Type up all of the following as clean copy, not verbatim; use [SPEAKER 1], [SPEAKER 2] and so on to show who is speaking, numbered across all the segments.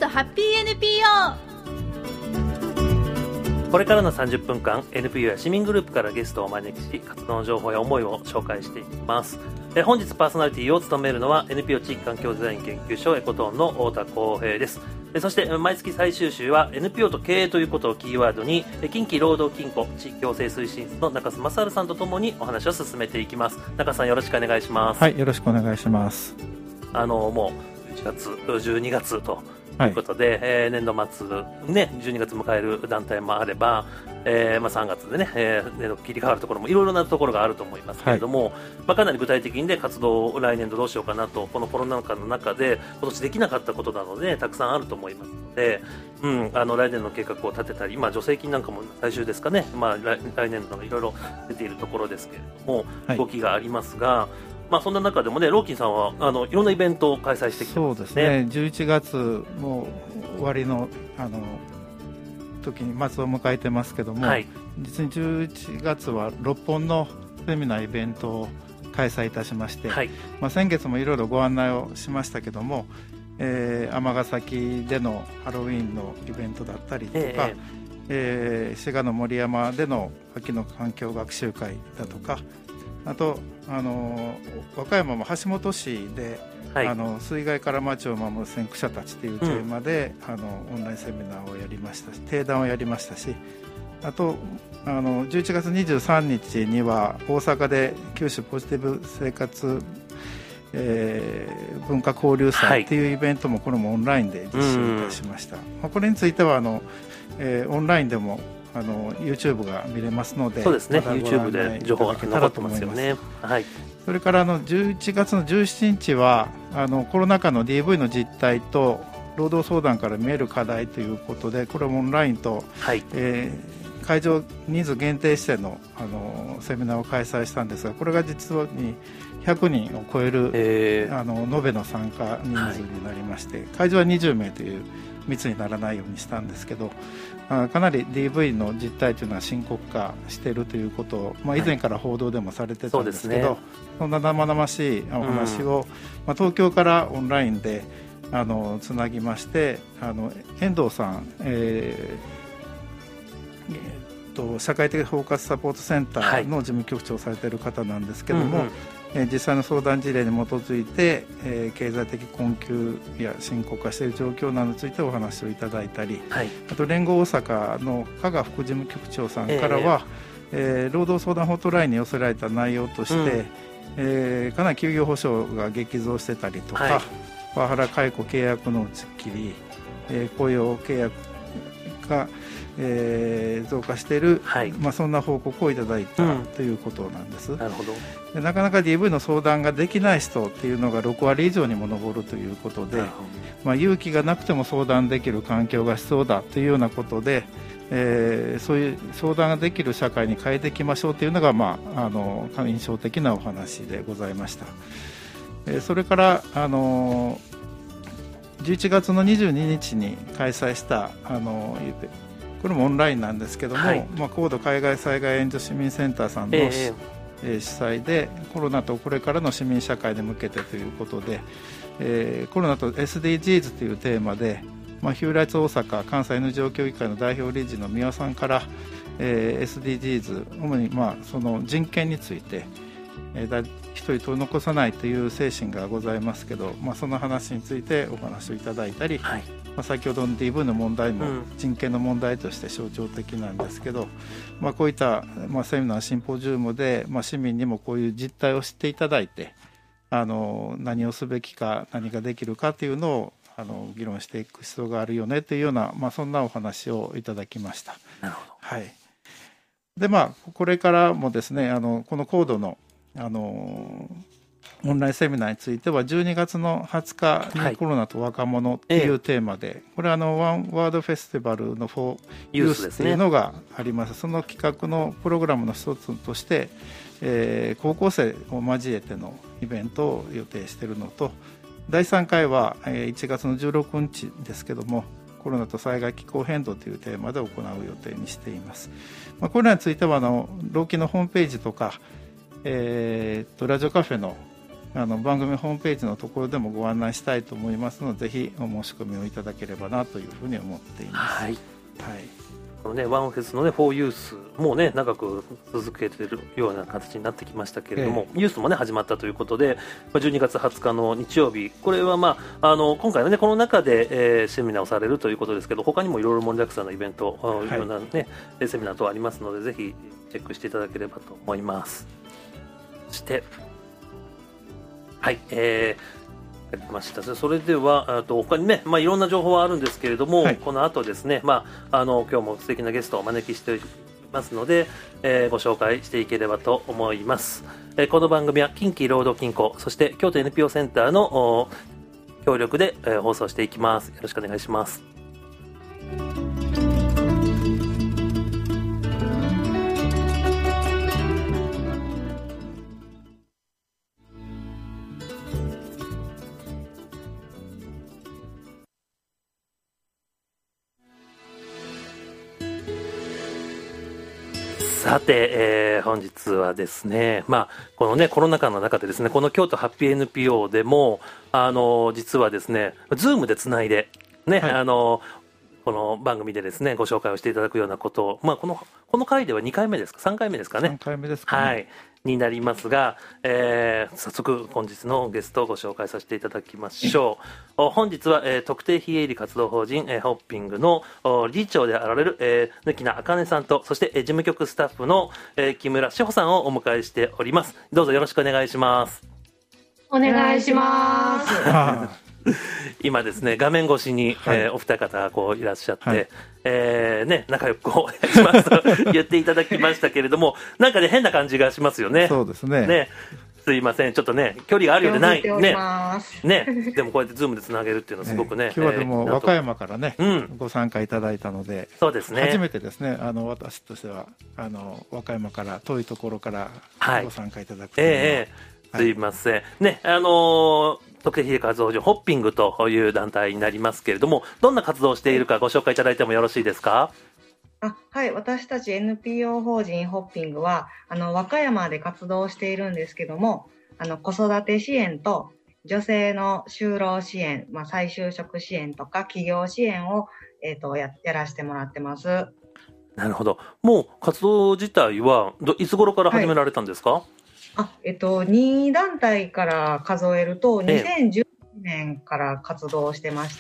[SPEAKER 1] ハッピー NPO。
[SPEAKER 2] これからの30分間 NPO や市民グループからゲストをお招きし、活動の情報や思いを紹介していきます。本日パーソナリティを務めるのは NPO 地域環境デザイン研究所エコトーンの太田光平です。そして毎月最終週は NPO と経営ということをキーワードに近畿労働金庫地域共生推進室の中須正治さんとともにお話を進めていきます。中須さん、よろしくお願いします。
[SPEAKER 3] はい、よろしくお願いします。
[SPEAKER 2] もう1月12月ということで、年度末ね、12月迎える団体もあれば、3月でね、年度切り替わるところもいろいろなところがあると思いますけれども、かなり具体的にね、活動を来年度どうしようかなと、このコロナ禍の中で今年できなかったことなのでたくさんあると思いますので、来年の計画を立てたり、助成金なんかも最終ですかね、来年度のいろいろ出ているところですけれども、動きがありますが、そんな中でもね、ローキンさんはいろんなイベントを開催してきてますね。
[SPEAKER 3] そうですね、11月も終わりの時に末を迎えてますけども、実に11月は6本のセミナーイベントを開催いたしまして、先月もいろいろご案内をしましたけども、尼崎でのハロウィンのイベントだったりとか、滋賀の森山での秋の環境学習会だとか、あと和歌山も橋本市で、水害から町を守る先駆者たちというテーマで、オンラインセミナーをやりましたし、定談をやりましたし、あと11月23日には大阪で九州ポジティブ生活、文化交流祭というイベントも、これもオンラインで実施いたしました。これについてはオンラインでもYouTube が見れますので、
[SPEAKER 2] そうですね、YouTube で情報が残ってますよね。
[SPEAKER 3] それから11月の17日はコロナ禍の DV の実態と労働相談から見える課題ということで、これもオンラインと、会場人数限定しての、セミナーを開催したんですが、これが実に100人を超える、延べの参加人数になりまして、会場は20名という密にならないようにしたんですけど、かなり DV の実態というのは深刻化しているということを、以前から報道でもされてたんですけど、そんな生々しいお話を、東京からオンラインでつなぎまして、遠藤さん、社会的包括サポートセンターの事務局長をされている方なんですけども、実際の相談事例に基づいて、経済的困窮や深刻化している状況などについてお話をいただいたり、あと連合大阪の加賀副事務局長さんからは、労働相談ホットラインに寄せられた内容として、かなり休業保障が激増してたりとか、パワハラ解雇契約の打ち切り、雇用契約が増加している、そんな報告をいただいた、ということなんです。
[SPEAKER 2] なるほど。
[SPEAKER 3] でなかなか DV の相談ができない人っていうのが6割以上にも上るということで、勇気がなくても相談できる環境が必要だというようなことで、そういう相談ができる社会に変えていきましょうというのが、印象的なお話でございました。それから11月の22日に開催したこれもオンラインなんですけども、高度海外災害援助市民センターさんの、主催で、コロナとこれからの市民社会に向けてということで、コロナと SDGs というテーマで、ヒューライツ大阪関西 NGO 協議会の代表理事の三輪さんから、SDGs 主にその人権について、一人取り残さないという精神がございますけど、その話についてお話をいただいたり、先ほどの DV の問題も人権の問題として象徴的なんですけど、こういった、セミナーシンポジウムで、市民にもこういう実態を知っていただいて、何をすべきか何ができるかというのを議論していく必要があるよねというような、そんなお話をいただきました。
[SPEAKER 2] なるほど。
[SPEAKER 3] でこれからもですね、この高度のオンラインセミナーについては12月の20日にコロナと若者というテーマで、これはワンワードフェスティバルのフォーユースというのがあります。その企画のプログラムの一つとして、高校生を交えてのイベントを予定しているのと、第3回は1月の16日ですけども、コロナと災害気候変動というテーマで行う予定にしています。これらについては労基のホームページとか、ラジオカフェの番組ホームページのところでもご案内したいと思いますので、ぜひお申し込みをいただければなというふうに思っています。
[SPEAKER 2] はい、
[SPEAKER 3] はい、
[SPEAKER 2] このね、ワンフェスのね、フォーユースもね、長く続けているような形になってきましたけれども、ユースもね、始まったということで、12月20日の日曜日、これは今回のね、この中で、セミナーをされるということですけど、他にもいろいろ盛りだくさんのイベント、いろんなね、セミナー等ありますので、ぜひチェックしていただければと思います。そして、はい、ありました。それでは他にね、いろんな情報はあるんですけれども、この後ですね、今日も素敵なゲストをお招きしていますので、ご紹介していければと思います。この番組は近畿労働金庫、そして京都 NPO センターの協力で、放送していきます。よろしくお願いします。さて、本日はですね、このね、コロナ禍の中でですね、この京都ハッピー NPO でも、実はですね、ズームでつないで、ね、この番組でですね、ご紹介をしていただくようなことを、この回では2回目ですか、3回目ですかね。
[SPEAKER 3] 3回目ですかね。
[SPEAKER 2] はい。になりますが、早速本日のゲストをご紹介させていただきましょう。本日は、特定非営利活動法人、ホッピングの理事長であられる、貫名茜さんと、そして、事務局スタッフの、木村志保さんをお迎えしております。どうぞよろしくお願いします。
[SPEAKER 1] お願いします。
[SPEAKER 2] 今ですね、画面越しに、お二方がこういらっしゃって、ね、仲良くお願いしますと言っていただきましたけれども、なんかね、変な感じがしますよね。
[SPEAKER 3] そうですね。
[SPEAKER 2] ね、すいません、ちょっとね、距離があるようでない。ね、でもこうやってズームでつなげるっていうのはすごくね。
[SPEAKER 3] 今日はでも和歌山からね、ご参加いただいたので、
[SPEAKER 2] そうですね。
[SPEAKER 3] 初めてですね、私としては、和歌山から遠いところからご参加いただくというのは。
[SPEAKER 2] すいません。ね、特定非営利活動法人ホッピングという団体になりますけれども、どんな活動をしているかご紹介いただいてもよろしいですか？
[SPEAKER 1] はい、私たち NPO 法人ホッピングは和歌山で活動しているんですけども、子育て支援と女性の就労支援、再就職支援とか企業支援を、やらせてもらってます。
[SPEAKER 2] なるほど。もう活動自体はいつ頃から始められたんですか？
[SPEAKER 1] 2団体から数えると、2010年から活動してまして、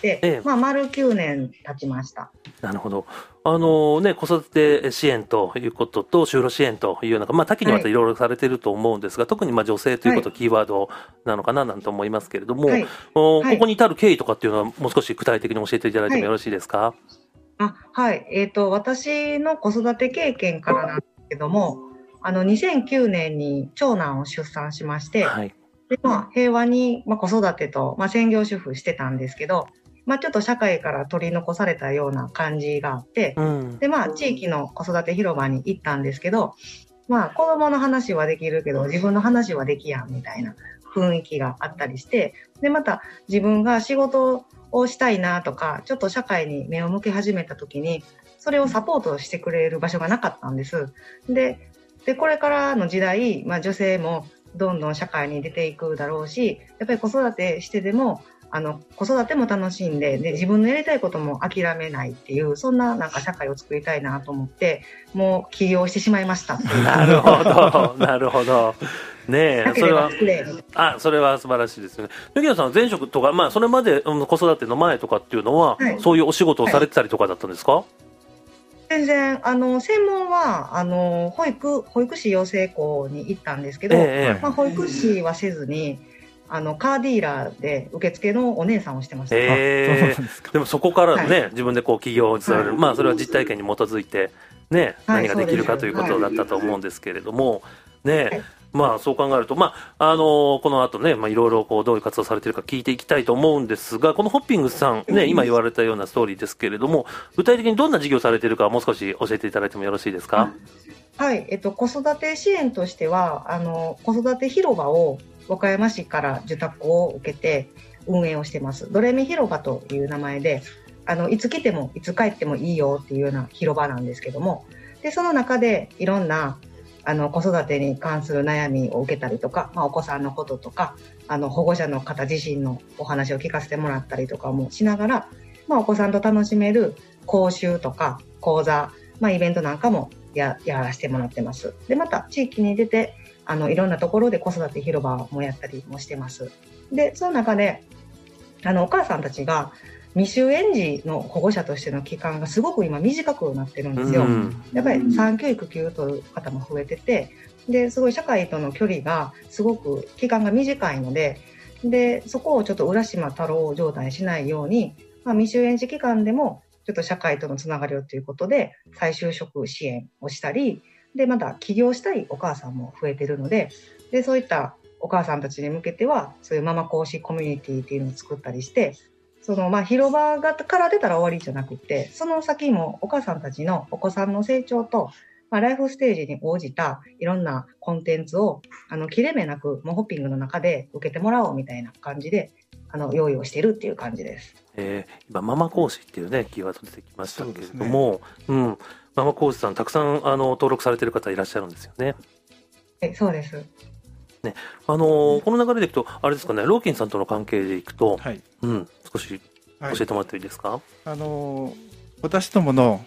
[SPEAKER 1] 丸9年経ちました。
[SPEAKER 2] なるほど。ね、子育て支援ということと、就労支援というような、多岐にわたりいろいろされていると思うんですが、特に女性ということ、キーワードなのかななんて思いますけれども、ここに至る経緯とかっていうのは、もう少し具体的に教えていただいてもよろしいですか？
[SPEAKER 1] はい。私の子育て経験からなんですけども、2009年に長男を出産しまして、で平和に、子育てと、専業主婦してたんですけど、ちょっと社会から取り残されたような感じがあって、で地域の子育て広場に行ったんですけど、子供の話はできるけど自分の話はできやんみたいな雰囲気があったりして、でまた自分が仕事をしたいなとか、ちょっと社会に目を向け始めた時にそれをサポートしてくれる場所がなかったんです。でこれからの時代、女性もどんどん社会に出ていくだろうし、やっぱり子育てしてでも子育ても楽しんで、自分のやりたいことも諦めないっていう、そんな社会を作りたいなと思って、もう起業してしまいました。
[SPEAKER 2] なるほど、なるほど。ねえ、それはそれは素晴らしいですよね。貫名さんは前職とか、それまで子育ての前とかっていうのは、そういうお仕事をされてたりとかだったんですか？
[SPEAKER 1] 全然専門は保育士養成校に行ったんですけど、保育士はせずにカーディーラーで受付のお姉さんをしてました。
[SPEAKER 2] でもそこからね、自分で起業される、それは実体験に基づいてね、何ができるかということだったと思うんですけれども、ね、そう考えると、この後ね、いろいろどういう活動されているか聞いていきたいと思うんですが、このホッピングさんね、今言われたようなストーリーですけれども、具体的にどんな事業されているかもう少し教えていただいてもよろしいですか？
[SPEAKER 1] はい、子育て支援としては子育て広場を和歌山市から受託を受けて運営をしてます。ドレミ広場という名前で、いつ来てもいつ帰ってもいいよっていうような広場なんですけども、でその中でいろんな子育てに関する悩みを受けたりとか、お子さんのこととか、保護者の方自身のお話を聞かせてもらったりとかもしながら、お子さんと楽しめる講習とか講座、イベントなんかもやらせてもらってます。で、また地域に出て、いろんなところで子育て広場もやったりもしてます。で、その中で、お母さんたちが未就園児の保護者としての期間がすごく今短くなってるんですよ。やっぱり産休育休という方も増えてて、ですごい社会との距離がすごく期間が短いので、そこをちょっと浦島太郎状態しないように、未就園児期間でもちょっと社会とのつながりをということで再就職支援をしたり、でまた起業したいお母さんも増えてるので、そういったお母さんたちに向けてはそういうママ講師コミュニティっていうのを作ったりして、その広場から出たら終わりじゃなくて、その先もお母さんたちのお子さんの成長と、ライフステージに応じたいろんなコンテンツを切れ目なくホッピングの中で受けてもらおうみたいな感じで用意をしているっていう感じです。
[SPEAKER 2] 今ママ講師っていうねキーワード出てきましたけれども、ママ講師さんたくさん登録されている方いらっしゃるんですよね。
[SPEAKER 1] そうです
[SPEAKER 2] ね、この流れでいくとあれですかね、ローキンさんとの関係でいくと、少し教えてもらっていいですか。
[SPEAKER 3] 私どもの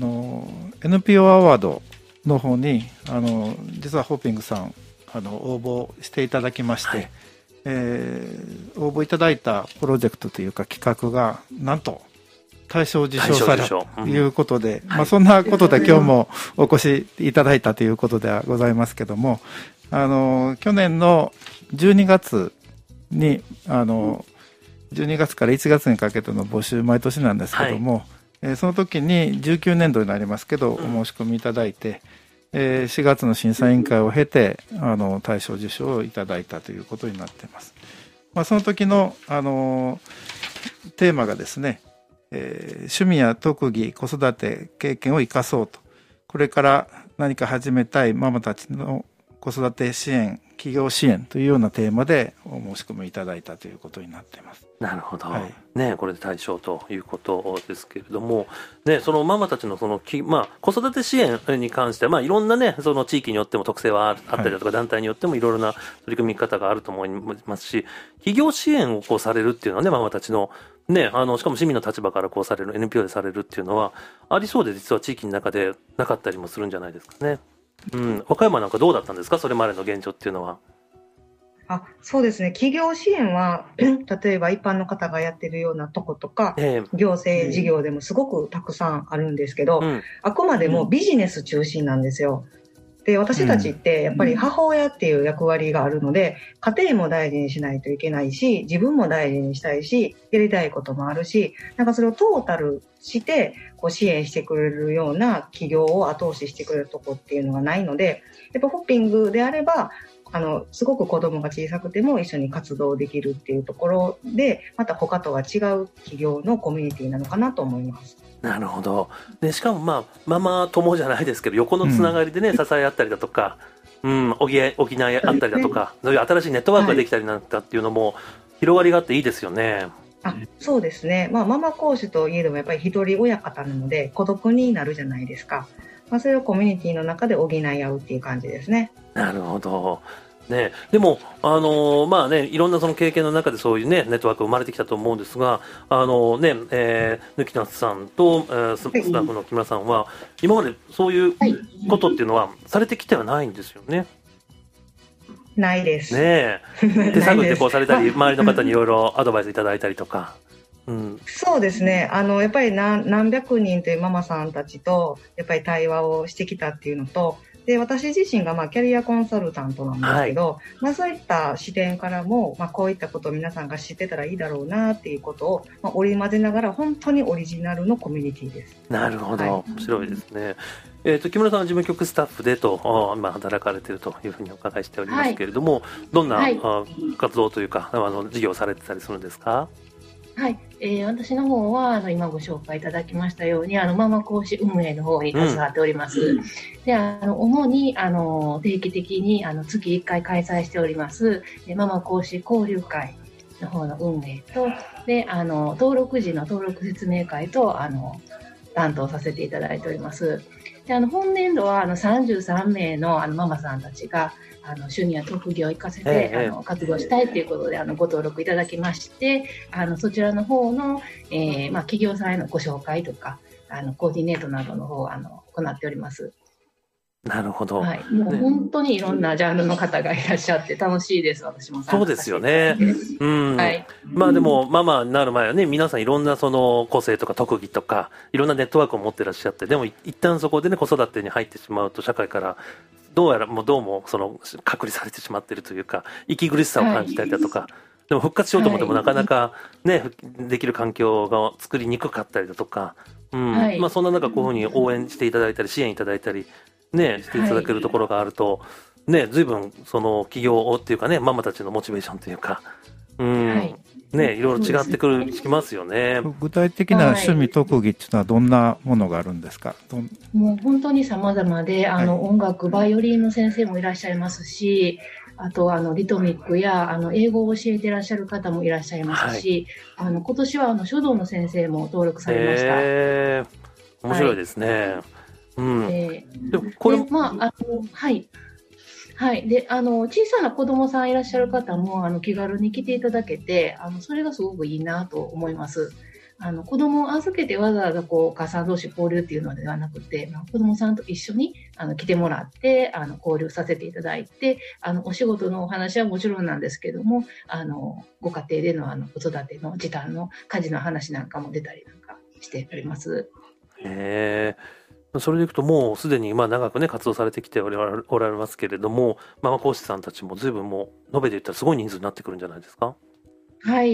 [SPEAKER 3] NPO アワードの方に実はホッピングさん応募していただきまして、応募いただいたプロジェクトというか企画がなんと大賞受賞されたということで、そんなことで今日もお越しいただいたということではございますけども、去年の12月に12月から1月にかけての募集毎年なんですけども、その時に19年度になりますけどお申し込みいただいて、4月の審査委員会を経て大賞受賞をいただいたということになっています。その時のテーマがですね、趣味や特技子育て経験を生かそうと、これから何か始めたいママたちの子育て支援、企業支援というようなテーマでお申し込みいただいたということになっています。
[SPEAKER 2] なるほど、これで対象ということですけれども、そのママたちの子育て支援に関しては、いろんなその地域によっても特性はあったりだとか、団体によってもいろいろな取り組み方があると思いますし、企業支援をされるっていうのはママたちのしかも市民の立場からされる NPO でされるっていうのはありそうで、実は地域の中でなかったりもするんじゃないですかね。和歌山なんかどうだったんですか、それまでの現状っていうのは。
[SPEAKER 1] そうですね、企業支援は例えば一般の方がやってるようなとことか、行政事業でもすごくたくさんあるんですけど、あくまでもビジネス中心なんですよ。で、私たちってやっぱり母親っていう役割があるので、家庭も大事にしないといけないし、自分も大事にしたいし、やりたいこともあるし、それをトータルして支援してくれるような企業を後押ししてくれるとこっていうのがないので、やっぱホッピングであればすごく子供が小さくても一緒に活動できるっていうところで、また他とは違う企業のコミュニティなのかなと思います。
[SPEAKER 2] なるほど。でしかもママ友じゃないですけど、横のつながりで支え合ったりだとか、補い合ったりだとか、そういう新しいネットワークができたりなんかっていうのも広がりがあっていいですよね。
[SPEAKER 1] そうですね、ママ講師といえどもやっぱり一人親方なので孤独になるじゃないですか。それをコミュニティの中で補い合うっていう感じですね。
[SPEAKER 2] なるほど。でもいろんなその経験の中でそういうネットワークが生まれてきたと思うんですが、ぬきなつさんと、スタッフの木村さんは今までそういうことっていうのはされてきてはないんですよね。
[SPEAKER 1] ないです。
[SPEAKER 2] 手探ってされたり、周りの方にいろいろアドバイスいただいたりとか。
[SPEAKER 1] そうですね、やっぱり何百人というママさんたちとやっぱり対話をしてきたっていうのと、で私自身がキャリアコンサルタントなんですけど、そういった視点からも、こういったことを皆さんが知ってたらいいだろうなっていうことを、織り交ぜながら本当にオリジナルのコミュニティです。
[SPEAKER 2] なるほど、面白いですね。木村さんは事務局スタッフで今働かれているというふうにお伺いしておりますけれども、どんな、活動というか事業をされてたりするんですか。
[SPEAKER 4] 私の方は今ご紹介いただきましたようにママ講師運営の方に携わっております。で主に定期的に月1回開催しておりますママ講師交流会の方の運営と、で登録時の登録説明会と担当させていただいております。 で本年度は33名のママさんたちが趣味や特技を生かせて、活動したいということでご登録いただきまして、そちらの方の、企業さんへのご紹介とかコーディネートなどの方を行っております。
[SPEAKER 2] なるほど、
[SPEAKER 4] はい、もう本当にいろんなジャンルの方がいらっしゃって楽しいです。私も
[SPEAKER 2] そうですよね。はい、まあでもママになる前はね、皆さんいろんなその個性とか特技とかいろんなネットワークを持ってらっしゃって、でも一旦そこでね子育てに入ってしまうと社会からどうもその隔離されてしまっているというか、息苦しさを感じたりだとか、でも復活しようと思ってもなかなかね、できる環境が作りにくかったりだとか、まあそんな中こういうふうに応援していただいたり支援いただいたりね、していただけるところがあると、ね、随分その企業っていうかね、ママたちのモチベーションというか、ね、いろいろ違ってきますよね。
[SPEAKER 3] 具体的な趣味、特技っていうのはどんなものがあるんですか？
[SPEAKER 4] もう本当に様々で、音楽、バイオリンの先生もいらっしゃいますし、あとリトミックや英語を教えていらっしゃる方もいらっしゃいますし、今年は書道の先生も登録されました。
[SPEAKER 2] 面白いですね。
[SPEAKER 4] でこれで小さな子供さんいらっしゃる方も気軽に来ていただけてそれがすごくいいなと思います。子供を預けてわざわざお母さん同士交流っていうのではなくて、子供さんと一緒に来てもらって交流させていただいて、お仕事のお話はもちろんなんですけどもご家庭での子育ての時短の家事の話なんかも出たりなんかしております。
[SPEAKER 2] それでいくともうすでに長くね活動されてきておられますけれども、ママ講師さんたちも随分もう延べで言ったらすごい人数になってくるんじゃないですか？
[SPEAKER 4] はい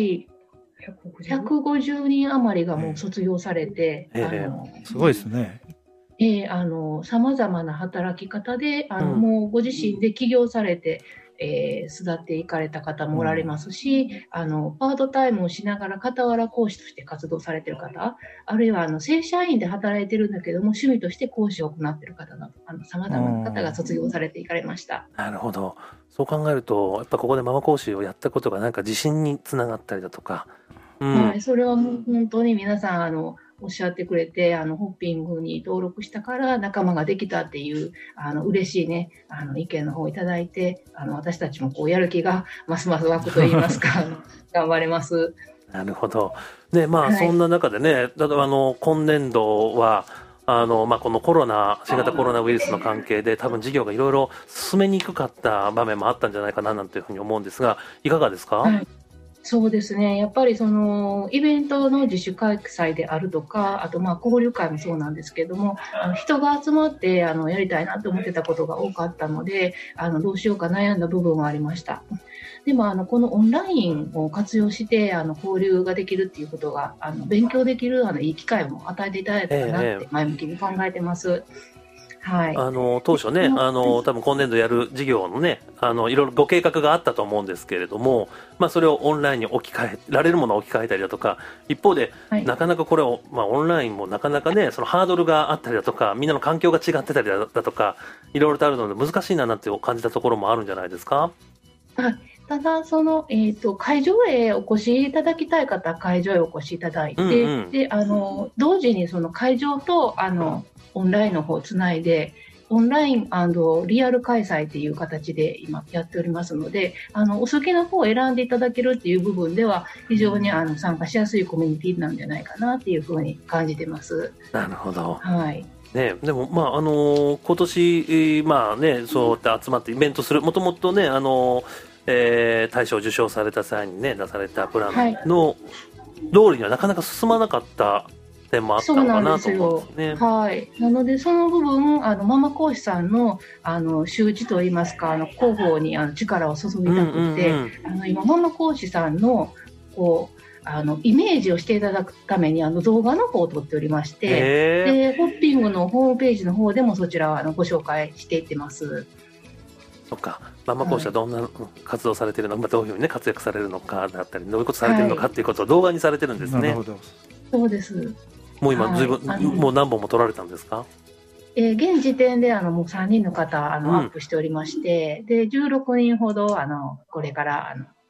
[SPEAKER 4] 、150人余りがもう卒業されて、
[SPEAKER 3] すごいですね。
[SPEAKER 4] さまざまな働き方でもうご自身で起業されて、育っていかれた方もおられますし、パートタイムをしながら傍ら講師として活動されている方、あるいは正社員で働いてるんだけども趣味として講師を行っている方などさまざまな方が卒業されていかれました。
[SPEAKER 2] なるほど。そう考えるとやっぱここでママ講師をやったことがなんか自信につながったりだとか、
[SPEAKER 4] それはもう本当に皆さんおっしゃってくれて、ホッピングに登録したから仲間ができたっていう嬉しいね意見の方をいただいて、私たちもやる気がますます湧くと言いますか頑張れます。
[SPEAKER 2] なるほどね。そんな中でね、例えば今年度はこの新型コロナウイルスの関係で多分事業がいろいろ進めにくかった場面もあったんじゃないかななんていうふうに思うんですが、いかがですか？
[SPEAKER 4] そうですね、やっぱりイベントの自主開催であるとか、あと交流会もそうなんですけども、人が集まってやりたいなと思ってたことが多かったのでどうしようか悩んだ部分はありました。でもこのオンラインを活用して交流ができるっていうことが勉強できるいい機会も与えていただいたかなって前向きに考えてます。はい、
[SPEAKER 2] 当初ね多分今年度やる事業のねいろいろご計画があったと思うんですけれども、それをオンラインに置き換えられるものを置き換えたりだとか、一方で、なかなかこれを、オンラインもなかなかねそのハードルがあったりだとか、みんなの環境が違ってたりだとかいろいろとあるので難しいななんて感じたところもあるんじゃないですか？
[SPEAKER 4] ただ会場へお越しいただきたい方は会場へお越しいただいて、で同時に会場とオンラインの方をつないでオンライン&リアル開催という形で今やっておりますので、お好きな方を選んでいただけるっていう部分では非常に参加しやすいコミュニティなんじゃないかなっていうふうに感じてます。
[SPEAKER 2] なるほど。
[SPEAKER 4] はい
[SPEAKER 2] ね、でも今年そうやって集まってイベントする、もともとね大賞を受賞された際にね出されたプランの通りにはなかなか進まなかった点もあったのかなと思うんですね。
[SPEAKER 4] はい、なのでその部分ママ講師さんの周知といいますか広報に力を注ぎたくて、今ママ講師さんのイメージをしていただくために動画の方を撮っておりまして、でホッピングのホームページの方でもそちらはご紹介していってます。
[SPEAKER 2] そっか、ママ講師はどんな活動されているのか、どういうふうにね活躍されるのかだったり、どういうことされているのかっていうことを動画にされてるんですね。
[SPEAKER 3] なるほど。
[SPEAKER 4] そうです。
[SPEAKER 2] もう今随分もう何本も撮られたんですか？
[SPEAKER 4] 現時点でもう3人の方アップしておりまして、で16人ほどこれから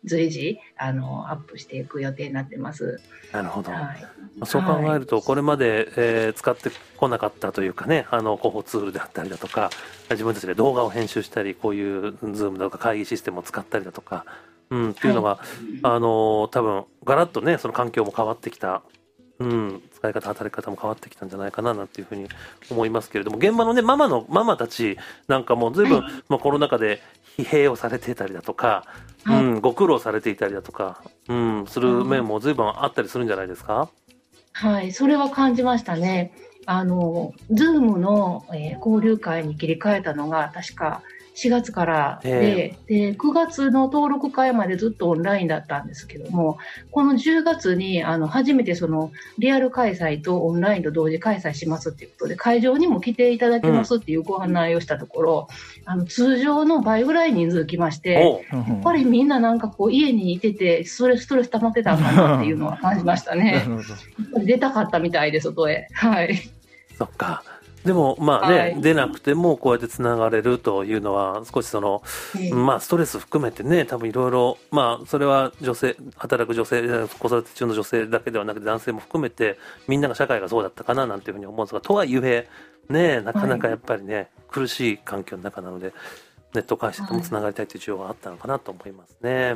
[SPEAKER 4] 随時アップしていく予定になってます。
[SPEAKER 2] なるほど、はい、そう考えるとこれまで、使ってこなかったというかね、広報ツールであったりだとか、自分たちで動画を編集したり、こういう Zoom とか会議システムを使ったりだとか、っていうのが、多分ガラッとねその環境も変わってきた、使い方働き方も変わってきたんじゃないかななんていうふうに思いますけれども、現場のねママたちなんかも随分、コロナ禍で疲弊をされていたりだとか、ご苦労されていたりだとか、する面も随分あったりするんじゃないですか？
[SPEAKER 4] はい、それは感じましたね。Zoom の、交流会に切り替えたのが確か4月からで、9月の登録会までずっとオンラインだったんですけども、この10月に初めてそのリアル開催とオンラインと同時開催しますっていうことで、会場にも来ていただけますっていうご案内をしたところ、通常の倍ぐらい人数来まして、やっぱりみんななんかこう家にいててストレス溜まってたんかなっていうのは感じましたね。やっぱり出たかったみたいで、外へ。はい。
[SPEAKER 2] そっか。でも出なくてもこうやってつながれるというのは少しその、ストレス含めてね、多分いろいろそれは働く女性、子育て中の女性だけではなくて男性も含めてみんなが社会がそうだったかななんていうふうに思うんですが、とはいえね、なかなかやっぱりね、苦しい環境の中なのでネット会社ともつながりたいという需要があったのかなと思いますね。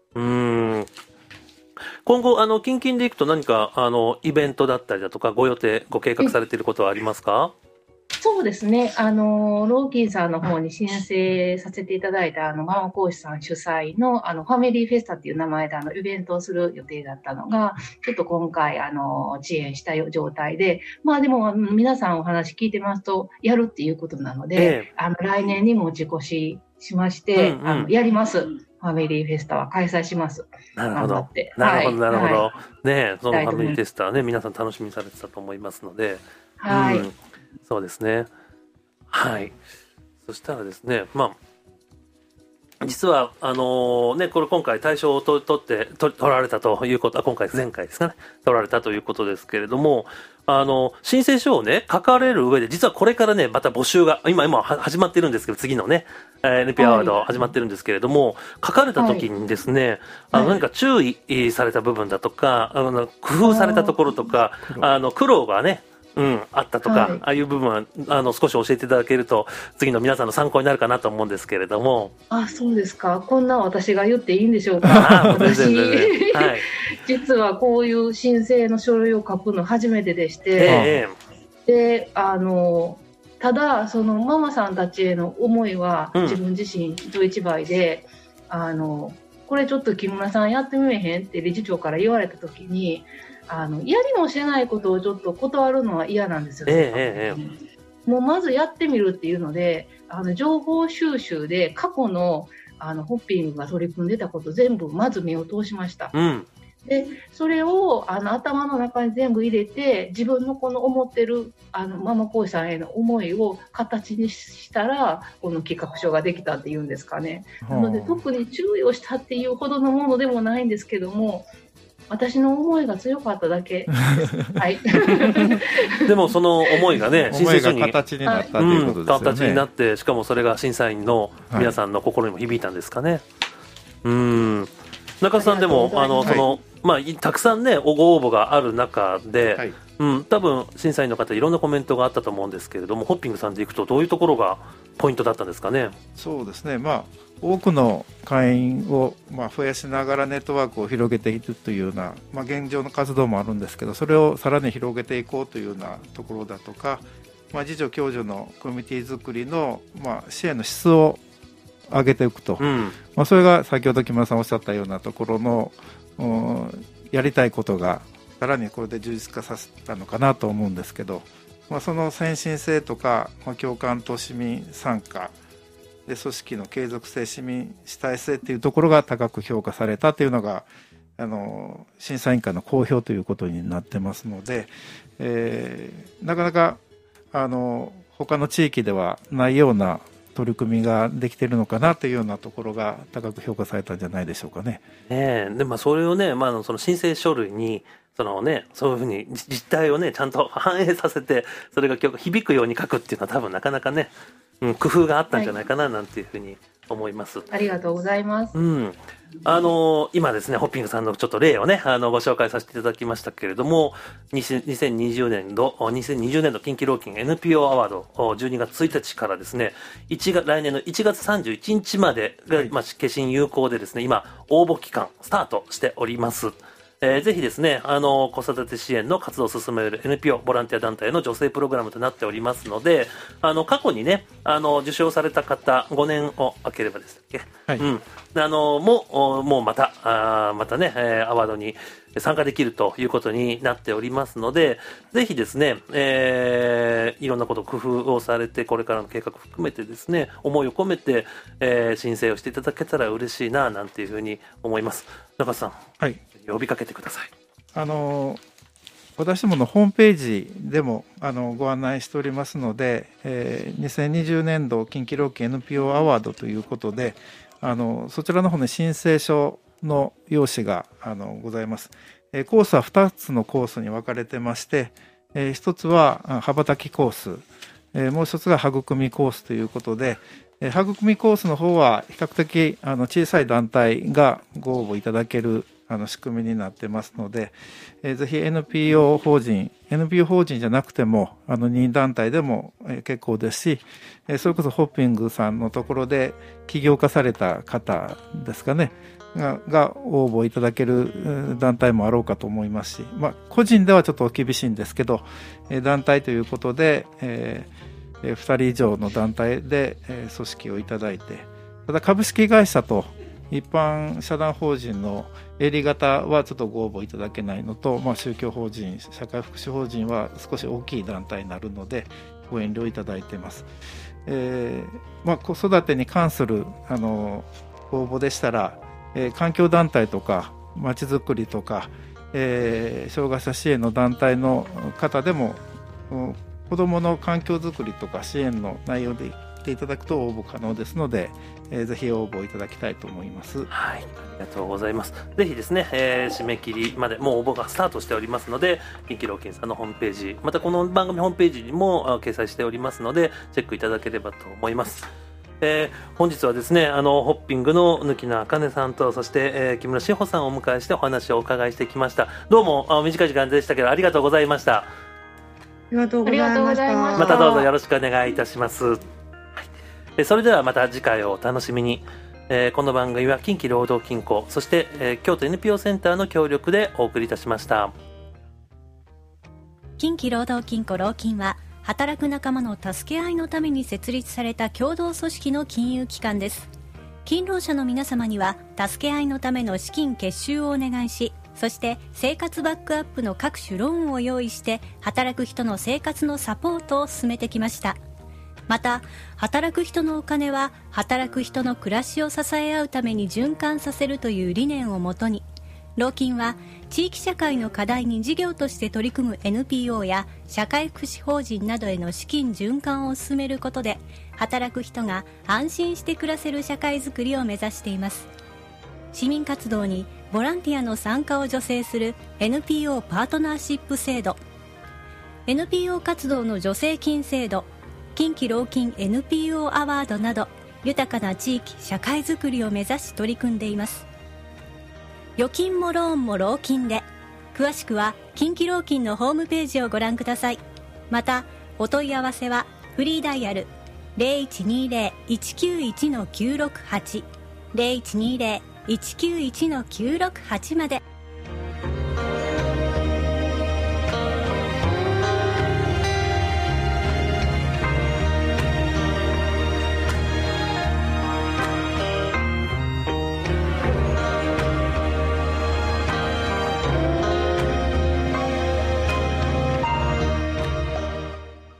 [SPEAKER 2] 今後近々でいくと何かイベントだったりだとかご計画されていることはありますか？
[SPEAKER 4] そうですね。ローキンさんの方に申請させていただいた、ママ講師さん主催の、ファミリーフェスタっていう名前で、イベントをする予定だったのが、ちょっと今回、遅延した状態で、でも、皆さんお話聞いてますと、やるっていうことなので、来年に持ち越しまして、やります。ファミリーフェスタは開催します。
[SPEAKER 2] なるほど。なるほど、なるほど。ね、そのファミリーフェスタはね、皆さん楽しみにされてたと思いますので、
[SPEAKER 4] はい。
[SPEAKER 2] そうですね。はい。そしたらですね、実はこれ今回大賞を取られたということは、前回ですかね、取られたということですけれども、申請書をね書かれる上で、実はこれからねまた募集が今始まってるんですけど、次のね NP アワード始まってるんですけれども、書かれた時にですね、何か注意された部分だとか、工夫されたところとか、苦労がねあったとか、ああいう部分は少し教えていただけると次の皆さんの参考になるかなと思うんですけれども。
[SPEAKER 4] そうですか。こんな私が言っていいんでしょうか？私、実はこういう申請の書類を書くの初めてでして、でただそのママさんたちへの思いは自分自身人一倍で、これちょっと木村さんやってみえへんって理事長から言われた時に、やりもしないことをちょっと断るのは嫌なんですよ。もうまずやってみるっていうので、情報収集で過去のホッピングが取り組んでたこと全部まず目を通しました。でそれを頭の中に全部入れて、自分のこの思ってるママ講師さんへの思いを形にしたら、この企画書ができたっていうんですかね。なので特に注意をしたっていうほどのものでもないんですけども、私の思いが強かっただけです。はい。
[SPEAKER 2] でもその思いがね、
[SPEAKER 3] 思いが形になったということですよね。
[SPEAKER 2] 形になって、しかもそれが審査員の皆さんの心にも響いたんですかね。中田さんでもたくさんねご応募がある中で、多分審査員の方いろんなコメントがあったと思うんですけれども、ホッピングさんでいくとどういうところがポイントだったんですかね？
[SPEAKER 3] そうですね。多くの会員を増やしながらネットワークを広げていくというような、現状の活動もあるんですけど、それをさらに広げていこうというようなところだとか、自助共助のコミュニティ作りの、支援の質を上げていくと、それが先ほど木村さんおっしゃったようなところのやりたいことがさらにこれで充実化させたのかなと思うんですけど、その先進性とか、共感と市民参加で、組織の継続性、市民主体性というところが高く評価されたというのが審査委員会の公表ということになってますので、なかなか他の地域ではないような取り組みができているのかなというようなところが高く評価されたんじゃないでしょうかね。
[SPEAKER 2] でそれをね、その申請書類にそういうふうに実態をねちゃんと反映させて、それが響くように書くっていうのは多分なかなかね、工夫があったんじゃないかななんていうふうに思います。
[SPEAKER 4] ありがとうございます。
[SPEAKER 2] 今ですね、ホッピングさんのちょっと例をね、ご紹介させていただきましたけれども、2020年度近畿労勤 NPO アワード12月1日からですね、来年の1月31日までが、消印有効でですね、今、応募期間スタートしております。ぜひですね、子育て支援の活動を進める NPO ボランティア団体の女性プログラムとなっておりますので、過去にね、受賞された方、5年を空ければでしたっけ、はい、もうまたね、アワードに参加できるということになっておりますので、ぜひですね、いろんなことを工夫をされて、これからの計画を含めてですね、思いを込めて、申請をしていただけたら嬉しいな、なんていうふうに思います。中津さん。はい。呼びかけてください。
[SPEAKER 3] 私どものホームページでもご案内しておりますので、2020年度近畿労勤 NPO アワードということで、そちらの方に申請書の用紙がございます。コースは2つのコースに分かれてまして、1つは羽ばたきコース、もう1つが育みコースということで、育みコースの方は比較的小さい団体がご応募いただける仕組みになってますので、ぜひ NPO 法人じゃなくても任意団体でも結構ですし、それこそホッピングさんのところで起業化された方ですかねが応募いただける団体もあろうかと思いますし、個人ではちょっと厳しいんですけど、団体ということで、2人以上の団体で組織をいただいて、ただ株式会社と一般社団法人の営利型はちょっとご応募いただけないのと、宗教法人、社会福祉法人は少し大きい団体になるのでご遠慮いただいています。子育てに関する応募でしたら、環境団体とかまちづくりとか、障害者支援の団体の方でも子どもの環境づくりとか支援の内容で言っていただくと応募可能ですので、ぜひ応募いただきたいと思います。
[SPEAKER 2] はい、ありがとうございます。ぜひですね、締め切りまでもう応募がスタートしておりますので、近畿労勤さんのホームページ、またこの番組ホームページにも掲載しておりますので、チェックいただければと思います。本日はですね、ホッピングの貫名茜さんと、そして、木村志保さんをお迎えしてお話をお伺いしてきました。どうも短い時間でしたけどありがとうございました。
[SPEAKER 1] ありがとうございました。
[SPEAKER 2] またどうぞよろしくお願いいたします。それではまた次回をお楽しみに。この番組は近畿労働金庫、そして、京都 NPO センターの協力でお送りいたしました。
[SPEAKER 5] 近畿労働金庫労金は働く仲間の助け合いのために設立された共同組織の金融機関です。勤労者の皆様には助け合いのための資金結集をお願いし、そして生活バックアップの各種ローンを用意して働く人の生活のサポートを進めてきました。また働く人のお金は働く人の暮らしを支え合うために循環させるという理念をもとに、労金は地域社会の課題に事業として取り組む NPO や社会福祉法人などへの資金循環を進めることで、働く人が安心して暮らせる社会づくりを目指しています。市民活動にボランティアの参加を助成する NPO パートナーシップ制度、 NPO 活動の助成金制度、近畿労勤 NPO アワードなど、豊かな地域社会づくりを目指し取り組んでいます。預金もローンも労金で、詳しくは近畿労勤のホームページをご覧ください。またお問い合わせはフリーダイヤル 0120-191-968 0120-191-968 まで。